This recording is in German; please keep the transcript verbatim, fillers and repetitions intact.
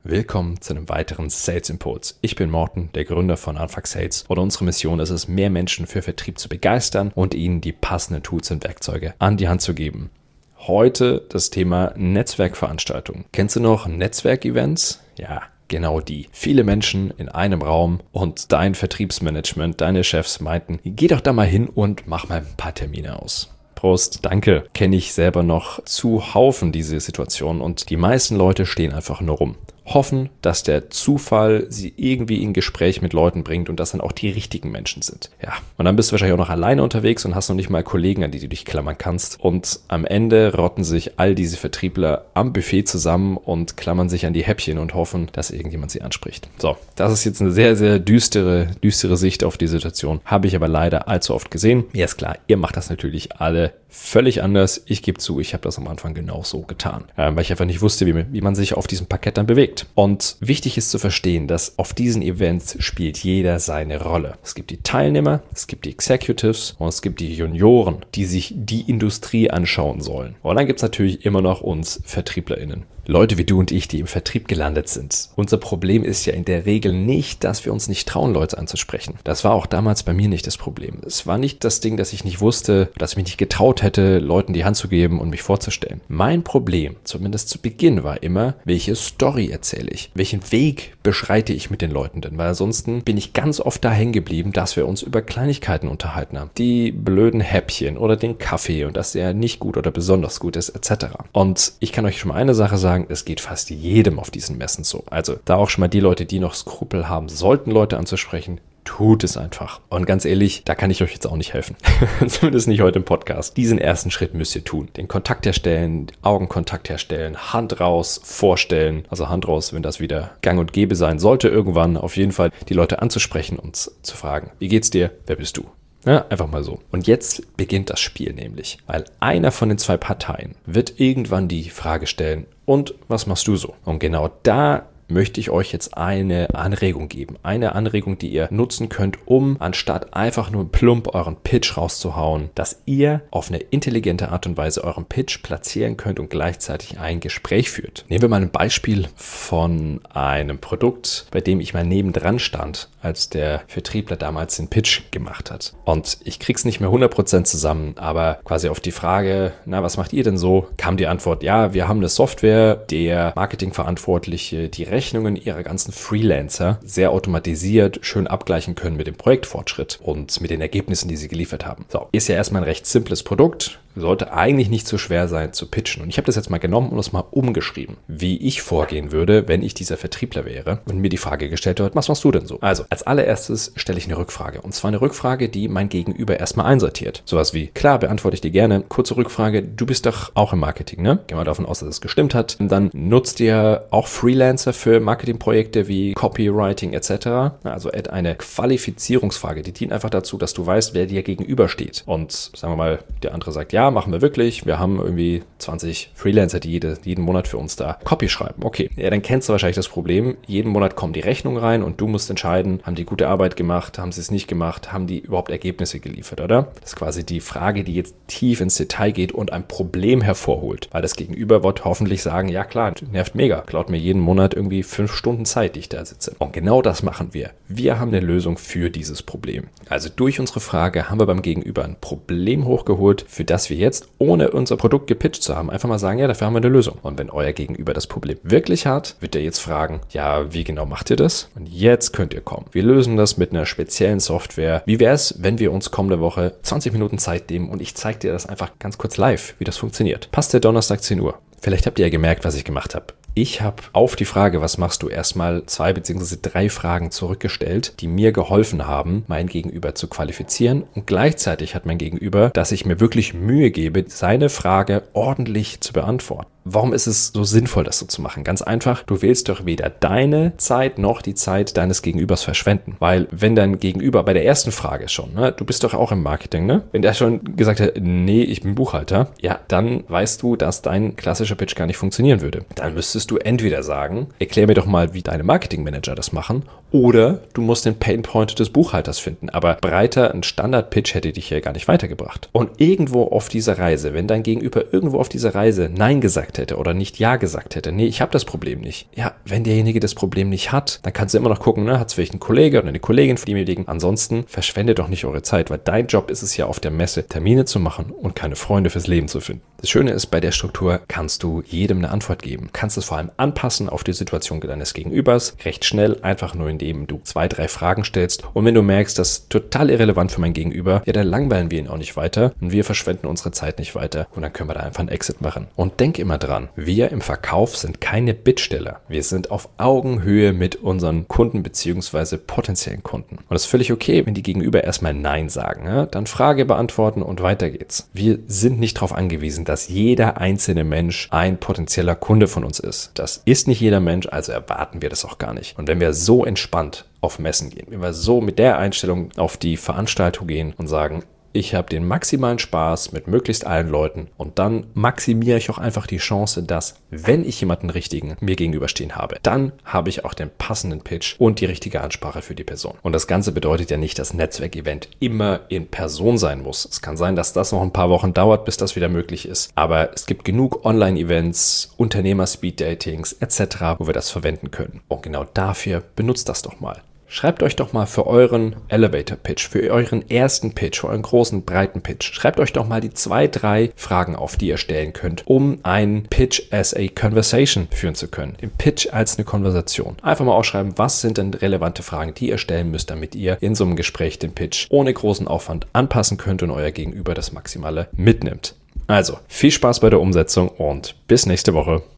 Willkommen zu einem weiteren Sales Impuls. Ich bin Morten, der Gründer von Anfang Sales, und unsere Mission ist es, mehr Menschen für Vertrieb zu begeistern und ihnen die passenden Tools und Werkzeuge an die Hand zu geben. Heute das Thema Netzwerkveranstaltungen. Kennst du noch Netzwerkevents? Ja, genau die. Viele Menschen in einem Raum und dein Vertriebsmanagement, deine Chefs meinten, geh doch da mal hin und mach mal ein paar Termine aus. Prost, danke. Kenne ich selber noch zuhaufen diese Situation und die meisten Leute stehen einfach nur rum. Hoffen, dass der Zufall sie irgendwie in Gespräch mit Leuten bringt und dass dann auch die richtigen Menschen sind. Ja, und dann bist du wahrscheinlich auch noch alleine unterwegs und hast noch nicht mal Kollegen, an die du dich klammern kannst. Und am Ende rotten sich all diese Vertriebler am Buffet zusammen und klammern sich an die Häppchen und hoffen, dass irgendjemand sie anspricht. So, das ist jetzt eine sehr, sehr düstere, düstere Sicht auf die Situation. Habe ich aber leider allzu oft gesehen. Mir ist klar, ihr macht das natürlich alle völlig anders. Ich gebe zu, ich habe das am Anfang genau so getan, weil ich einfach nicht wusste, wie, wie man sich auf diesem Parkett dann bewegt. Und wichtig ist zu verstehen, dass auf diesen Events spielt jeder seine Rolle. Es gibt die Teilnehmer, es gibt die Executives und es gibt die Junioren, die sich die Industrie anschauen sollen. Und dann gibt es natürlich immer noch uns VertrieblerInnen. Leute wie du und ich, die im Vertrieb gelandet sind. Unser Problem ist ja in der Regel nicht, dass wir uns nicht trauen, Leute anzusprechen. Das war auch damals bei mir nicht das Problem. Es war nicht das Ding, dass ich nicht wusste, dass ich mich nicht getraut hätte, Leuten die Hand zu geben und mich vorzustellen. Mein Problem, zumindest zu Beginn, war immer, welche Story erzähle ich? Welchen Weg beschreite ich mit den Leuten denn? Weil ansonsten bin ich ganz oft da hängen geblieben, dass wir uns über Kleinigkeiten unterhalten haben. Die blöden Häppchen oder den Kaffee und dass der nicht gut oder besonders gut ist, et cetera. Und ich kann euch schon mal eine Sache sagen, es geht fast jedem auf diesen Messen so. Also da auch schon mal die Leute, die noch Skrupel haben, sollten Leute anzusprechen, tut es einfach. Und ganz ehrlich, da kann ich euch jetzt auch nicht helfen. Zumindest nicht heute im Podcast. Diesen ersten Schritt müsst ihr tun. Den Kontakt herstellen, Augenkontakt herstellen, Hand raus, vorstellen. Also Hand raus, wenn das wieder gang und gäbe sein sollte, irgendwann auf jeden Fall die Leute anzusprechen und zu fragen, wie geht's dir? Wer bist du? Ja, einfach mal so. Und jetzt beginnt das Spiel nämlich, weil einer von den zwei Parteien wird irgendwann die Frage stellen, und was machst du so? Und genau da möchte ich euch jetzt eine Anregung geben. Eine Anregung, die ihr nutzen könnt, um anstatt einfach nur plump euren Pitch rauszuhauen, dass ihr auf eine intelligente Art und Weise euren Pitch platzieren könnt und gleichzeitig ein Gespräch führt. Nehmen wir mal ein Beispiel von einem Produkt, bei dem ich mal nebendran stand, als der Vertriebler damals den Pitch gemacht hat. Und ich krieg's nicht mehr hundert Prozent zusammen, aber quasi auf die Frage, na, was macht ihr denn so, kam die Antwort, ja, wir haben eine Software, der Marketingverantwortliche, die Rechnungen ihrer ganzen Freelancer sehr automatisiert schön abgleichen können mit dem Projektfortschritt und mit den Ergebnissen, die sie geliefert haben. So, ist ja erstmal ein recht simples Produkt, sollte eigentlich nicht so schwer sein zu pitchen. Und ich habe das jetzt mal genommen und das mal umgeschrieben, wie ich vorgehen würde, wenn ich dieser Vertriebler wäre und mir die Frage gestellt wird, was machst du denn so? Also, als allererstes stelle ich eine Rückfrage. Und zwar eine Rückfrage, die mein Gegenüber erstmal einsortiert. Sowas wie, klar, beantworte ich dir gerne. Kurze Rückfrage, du bist doch auch im Marketing, ne? Gehen wir davon aus, dass es gestimmt hat. Und dann nutzt ihr auch Freelancer für Marketingprojekte wie Copywriting et cetera. Also eine Qualifizierungsfrage, die dient einfach dazu, dass du weißt, wer dir gegenübersteht. Und sagen wir mal, der andere sagt, ja, machen wir wirklich. Wir haben irgendwie zwanzig Freelancer, die jede, jeden Monat für uns da Copy schreiben. Okay, ja, dann kennst du wahrscheinlich das Problem. Jeden Monat kommen die Rechnungen rein und du musst entscheiden, haben die gute Arbeit gemacht, haben sie es nicht gemacht, haben die überhaupt Ergebnisse geliefert, oder? Das ist quasi die Frage, die jetzt tief ins Detail geht und ein Problem hervorholt. Weil das Gegenüber wird hoffentlich sagen, ja klar, nervt mega. Klaut mir jeden Monat irgendwie fünf Stunden Zeit, die ich da sitze. Und genau das machen wir. Wir haben eine Lösung für dieses Problem. Also durch unsere Frage haben wir beim Gegenüber ein Problem hochgeholt, für das wir jetzt, ohne unser Produkt gepitcht zu haben, einfach mal sagen, ja, dafür haben wir eine Lösung. Und wenn euer Gegenüber das Problem wirklich hat, wird er jetzt fragen, ja, wie genau macht ihr das? Und jetzt könnt ihr kommen. Wir lösen das mit einer speziellen Software. Wie wäre es, wenn wir uns kommende Woche zwanzig Minuten Zeit nehmen und ich zeige dir das einfach ganz kurz live, wie das funktioniert. Passt der Donnerstag zehn Uhr? Vielleicht habt ihr ja gemerkt, was ich gemacht habe. Ich habe auf die Frage, was machst du, erstmal zwei bzw. drei Fragen zurückgestellt, die mir geholfen haben, mein Gegenüber zu qualifizieren. Und gleichzeitig hat mein Gegenüber, dass ich mir wirklich Mühe gebe, seine Frage ordentlich zu beantworten. Warum ist es so sinnvoll, das so zu machen? Ganz einfach, du willst doch weder deine Zeit noch die Zeit deines Gegenübers verschwenden. Weil wenn dein Gegenüber bei der ersten Frage schon, ne, du bist doch auch im Marketing, ne? Wenn der schon gesagt hat, nee, ich bin Buchhalter, ja, dann weißt du, dass dein klassischer Pitch gar nicht funktionieren würde. Dann müsstest du entweder sagen, erklär mir doch mal, wie deine Marketingmanager das machen, Oder du musst den Painpoint des Buchhalters finden. Aber breiter ein Standard-Pitch hätte dich ja gar nicht weitergebracht. Und irgendwo auf dieser Reise, wenn dein Gegenüber irgendwo auf dieser Reise Nein gesagt hätte oder nicht Ja gesagt hätte, nee, ich habe das Problem nicht. Ja, wenn derjenige das Problem nicht hat, dann kannst du immer noch gucken, ne, hat es vielleicht ein Kollege oder eine Kollegin für diejenigen. Ansonsten verschwendet doch nicht eure Zeit, weil dein Job ist es ja auf der Messe, Termine zu machen und keine Freunde fürs Leben zu finden. Das Schöne ist, bei der Struktur kannst du jedem eine Antwort geben. Du kannst es vor allem anpassen auf die Situation deines Gegenübers. Recht schnell, einfach nur indem du zwei, drei Fragen stellst. Und wenn du merkst, das ist total irrelevant für mein Gegenüber, ja, dann langweilen wir ihn auch nicht weiter und wir verschwenden unsere Zeit nicht weiter und dann können wir da einfach einen Exit machen. Und denk immer dran, wir im Verkauf sind keine Bittsteller. Wir sind auf Augenhöhe mit unseren Kunden bzw. potenziellen Kunden. Und das ist völlig okay, wenn die Gegenüber erstmal Nein sagen. Ja? Dann Frage beantworten und weiter geht's. Wir sind nicht darauf angewiesen, dass jeder einzelne Mensch ein potenzieller Kunde von uns ist. Das ist nicht jeder Mensch, also erwarten wir das auch gar nicht. Und wenn wir so entspannt auf Messen gehen, wenn wir so mit der Einstellung auf die Veranstaltung gehen und sagen, ich habe den maximalen Spaß mit möglichst allen Leuten und dann maximiere ich auch einfach die Chance, dass, wenn ich jemanden richtigen mir gegenüberstehen habe, dann habe ich auch den passenden Pitch und die richtige Ansprache für die Person. Und das Ganze bedeutet ja nicht, dass Netzwerkevent immer in Person sein muss. Es kann sein, dass das noch ein paar Wochen dauert, bis das wieder möglich ist. Aber es gibt genug Online-Events, Unternehmer-Speed-Datings et cetera, wo wir das verwenden können. Und genau dafür benutzt das doch mal. Schreibt euch doch mal für euren Elevator-Pitch, für euren ersten Pitch, für euren großen, breiten Pitch, schreibt euch doch mal die zwei, drei Fragen auf, die ihr stellen könnt, um einen Pitch as a Conversation führen zu können. Den Pitch als eine Konversation. Einfach mal aufschreiben, was sind denn relevante Fragen, die ihr stellen müsst, damit ihr in so einem Gespräch den Pitch ohne großen Aufwand anpassen könnt und euer Gegenüber das Maximale mitnimmt. Also, viel Spaß bei der Umsetzung und bis nächste Woche.